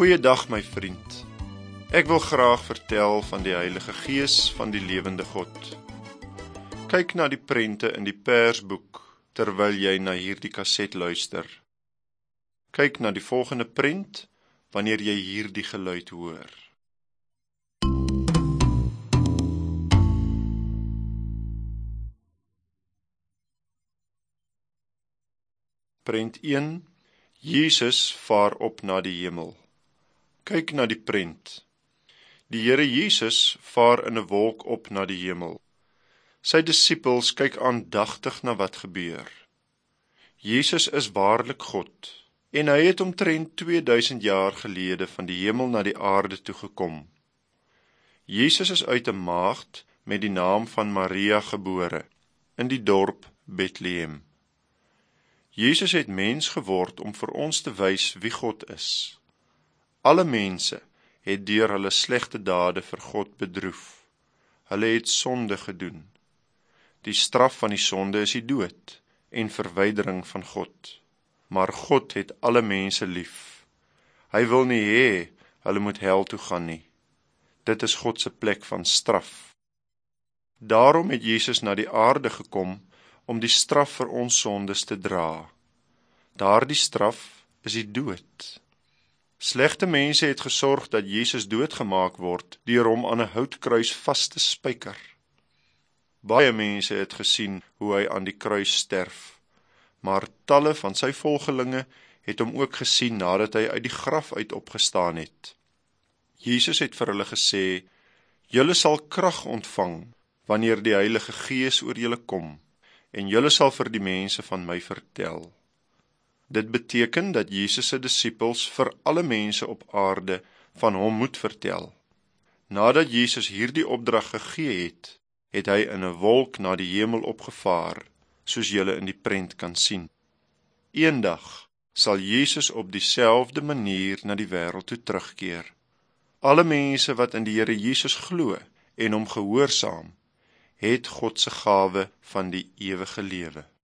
Goeiedag my vriend. Ek wil graag vertel van die Heilige Gees van die lewende God. Kyk na die prente in die persboek terwyl jy na hierdie kaset luister. Kyk na die volgende prent wanneer jy hierdie geluid hoor. Prent 1. Jesus vaar op na die hemel. Kyk na die prent. Die Here Jesus vaar in 'n wolk op na die hemel. Sy disippels kyk aandagtig na wat gebeur. Jesus is waarlik God, en hy het omtrent 2000 jaar gelede van die hemel na die aarde toe gekom. Jesus is uit 'n maagd met die naam van Maria gebore, in die dorp Bethlehem. Jesus het mens geword om vir ons te wys wie God is. Alle mense het deur hulle slegte dade vir God bedroef. Hulle het sonde gedoen. Die straf van die sonde is die dood en verwydering van God. Maar God het alle mense lief. Hy wil nie hê hulle moet hel toe gaan nie. Dit is God se plek van straf. Daarom het Jesus na die aarde gekom om die straf vir ons sondes te dra. Daardie straf is die dood. Slegte mense het gesorg dat Jesus doodgemaak word deur hom aan 'n houtkruis vas te spyker. Baie mense het gesien hoe hy aan die kruis sterf, maar talle van sy volgelinge het hom ook gesien nadat hy uit die graf uit opgestaan het. Jesus het vir hulle gesê, julle sal krag ontvang wanneer die Heilige Gees oor julle kom, en julle sal vir die mense van my vertel. Dit beteken dat Jesus se disippels vir alle mense op aarde van hom moet vertel. Nadat Jesus hierdie opdrag gegee het, het hy in 'n wolk na die hemel opgevaar, soos julle in die prent kan sien. Eendag sal Jesus op dieselfde manier na die wêreld toe terugkeer. Alle mense wat in die Here Jesus glo en hom gehoorsaam, het God se gawe van die ewige lewe.